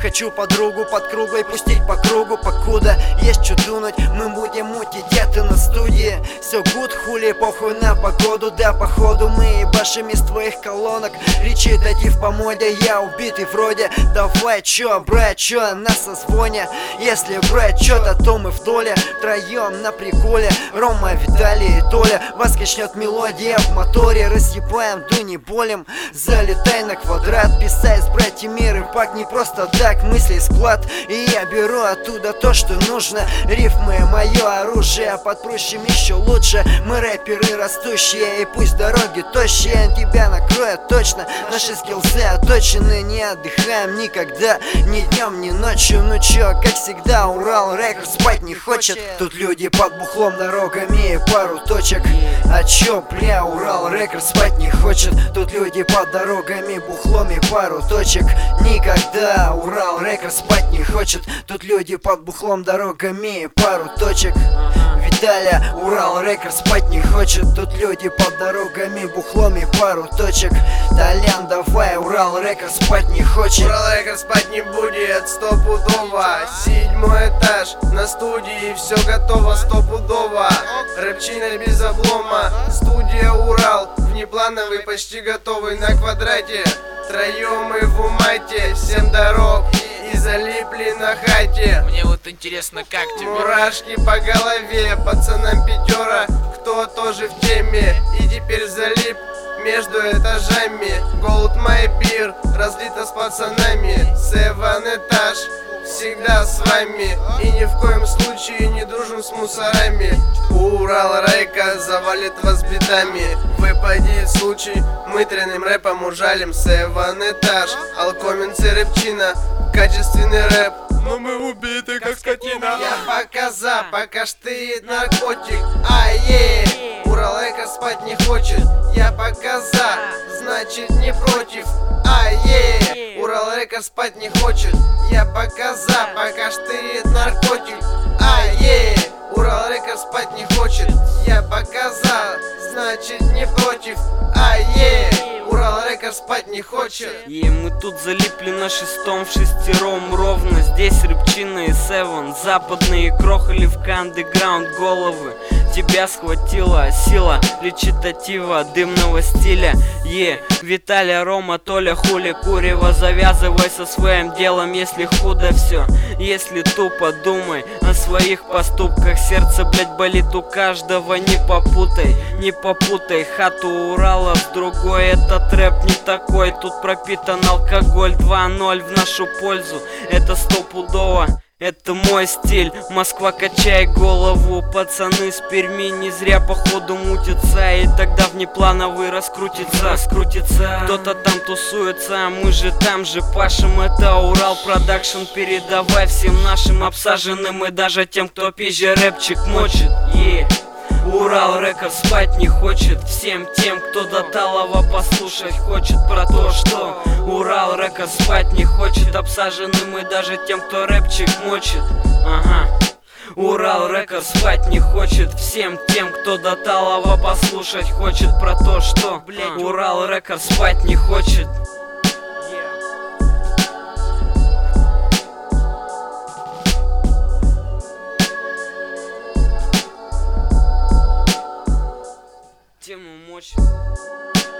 хочу подругу под кругой пустить по кругу, покуда есть что дунуть, мы будем мутить это на студии. Все гуд, хули, похуй на погоду, да походу мы ебашим из твоих колонок. Речитатив по моде, я убитый вроде. Давай чё, брать чё, на созвоне. Если брать чё-то, то мы в доле. Втроем на приколе, Рома, Виталий и Толя. Вас качнет мелодия в моторе, разъебаем, да не болим. Залетай на квадрат, писай с братьями рыбак не просто так, мысли склад. И я беру оттуда то, что нужно. Рифмы мое оружие, подпрущим еще лучше. Мы рэперы растущие, и пусть дороги тощие, тебя накроет точно. Наши скиллсы оточены, не отдыхаем никогда, ни днем, ни ночью. Ну чё, как всегда, Урал Рекордс спать не хочет. Тут люди под бухлом, дорогами и пару точек. А чё, бля, Урал Рекордс спать не хочет. Тут люди под дорогами, бухлом и пару точек. Никогда Урал Рекордс спать не хочет. Тут люди под бухлом, дорогами и пару точек. Виталя, Урал Рекордс спать не хочет. Тут люди под дорогами, бухлом и пару точек. Толян, давай, Урал Рекордс спать не хочет. Урал Рекордс спать не будет, стопудово. 7-й этаж, на студии все готово, стопудово. Рэпчина без облома, студия Урал. Внеплановый, почти готовый на квадрате. Троем мы в умате, 7 дорог и залипли на хате. Мне вот интересно, как тебе? Мурашки по голове, пацанам пятера, кто тоже в теме. И теперь залип между этажами. Gold my beer, разлито с пацанами. 7 этаж, всегда с вами. И ни в коем случае не дружим с мусорами. Урал Рейка завалит вас битами. Выпадет случай, мы тренным рэпом ужалим. 7 этаж, алкоменцы рэпчина, качественный рэп. Но мы убиты как скотина. Я пока за, пока штырит наркотик. Ае, Урал Рекордс спать не хочет. Я пока за, значит не против. Ае, Урал Рекордс спать не хочет. Я пока за, пока штырит наркотик. Ае, Урал Рекордс спать не хочет. Я пока за, значит не против. Ае, Урал Рекордс спать не хочет. И мы тут залипли на 6-м в шестером ровно. Здесь Рэпчина и 7, западные крохоливка, андеграунд головы. Тебя схватила сила речитатива дымного стиля. Виталя, Рома, Толя, хули, курева. Завязывай со своим делом, если худо все. Если тупо думай о своих поступках. Сердце, блять, болит у каждого. Не попутай, не попутай хату Урала с другой. Этот рэп не такой, тут пропитан алкоголь. 2-0 в нашу пользу, это стопудово. Это мой стиль, Москва, качай голову. Пацаны с Перми не зря походу мутятся. И тогда внеплановый раскрутится. Кто-то там тусуется, а мы же там же пашем. Это Урал Продакшн, передавай всем нашим обсаженным. И даже тем, кто пизже рэпчик мочит. Урал Рекордс спать не хочет. Всем тем, кто до талого послушать хочет про то, что Урал Рекордс спать не хочет. Обсаженным и даже тем, кто рэпчик мочит. Урал Рекордс спать не хочет. Всем тем, кто до талого послушать хочет про то, что Урал Рекордс спать не хочет. Тему мочит.